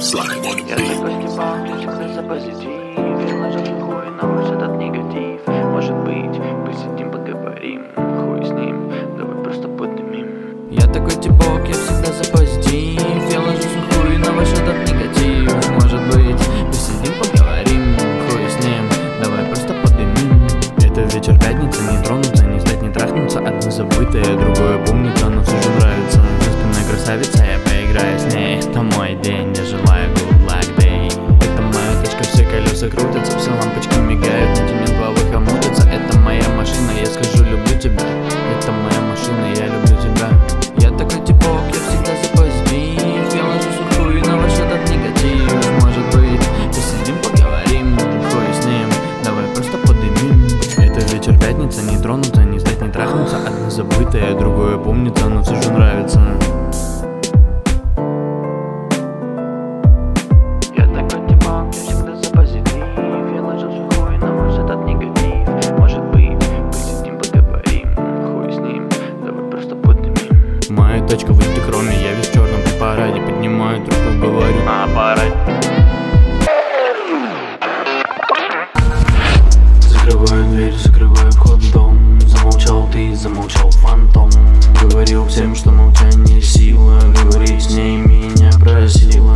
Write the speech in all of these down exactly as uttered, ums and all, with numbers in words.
Slime on the Я beat. такой стебал, я всегда за позитив. Я нажал хуй на ваш этот негатив. Может быть, посидим, поговорим. Хуй с ним, давай просто поднимем. Я такой типок, я всегда за позитив. Я ложусь на хуй на ваш этот негатив. Может быть, посидим, поговорим. Хуй с ним, давай просто поднимем. Это вечер пятницы, не тронуться, не встать, не трахнуться. Одно забытое, другое помнится, но все же нравится. Заспанная красавица, я поиграю с ней. Это мой день, я желаю good luck day. Это моя тачка, все колеса крутятся, все лампочки мигают, на тебе два выха мутятся. Это моя машина, я скажу люблю тебя. Это моя машина, я люблю тебя. Я такой типок, я всегда за позитив. Я ложусь в хуй на ваш этот негатив. Может быть, посидим, поговорим. Хуй с ним, давай просто подымим. Это вечер пятница, не тронуться, не встать, не трахнуться. Одно забытое, другое помнится, но все же нравится. Я такой типок, я всегда за позитив. Я ложусь в хуй на ваш этот негатив. Может быть, посидим, поговорим. Хуй с ним, давай просто поднимем. Моя тачка в антихроме, я весь в черном при параде. Поднимаю трубку, говорю на аппарате. Закрываю дверь, закрываю вход в дом. Замолчал ты, замолчал фантом. Говорил всем, что молчание сила. Говорить с ней меня просила.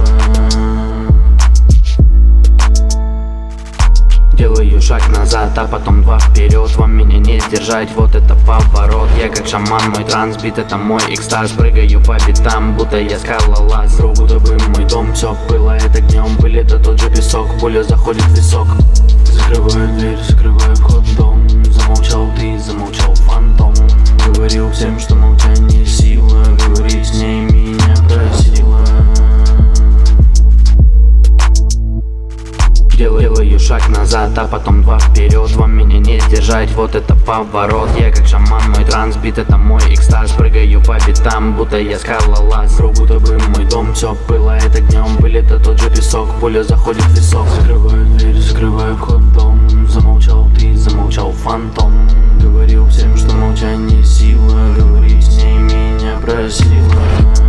Делаю шаг назад, а потом два вперед. Вам меня не сдержать, вот это поворот. Я как шаман, мой трансбит, это мой экстаз. Прыгаю по битам, будто я скалолаз. Друг будто бы мой дом, все пылает огнем. Пыль это тот же песок, пуля заходит в висок. Закрываю дверь, закрываю вход в дом. Замолчал ты, замолчал фантом. Говорил всем, что молчание сила. Говорить с ней меня просила. Делаю шаг назад, а потом два вперед. Вам меня не сдержать, вот это поворот. Я как шаман, мой трансбит, это мой экстаз. Прыгаю по битам, будто я скалолаз. Друг будто бы мой дом, все пылает огнем. Пыль это тот же песок, пуля заходит в висок. Закрываю дверь, закрываю вход в дом. Замолчал ты, замолчал фантом. Говорил всем, что молчание сила. Говорить с ней меня просила.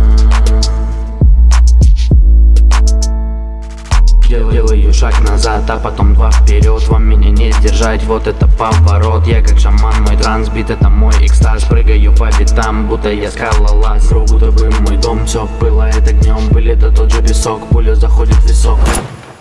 Делаю шаг назад, а потом два вперед. Вам меня не сдержать, вот это поворот. Я как шаман, мой трансбит, это мой экстаз. Прыгаю по битам, будто я скалолаз. Друг будто бы мой дом, все пылает огнем. Пыль это тот же песок, пуля заходит в висок.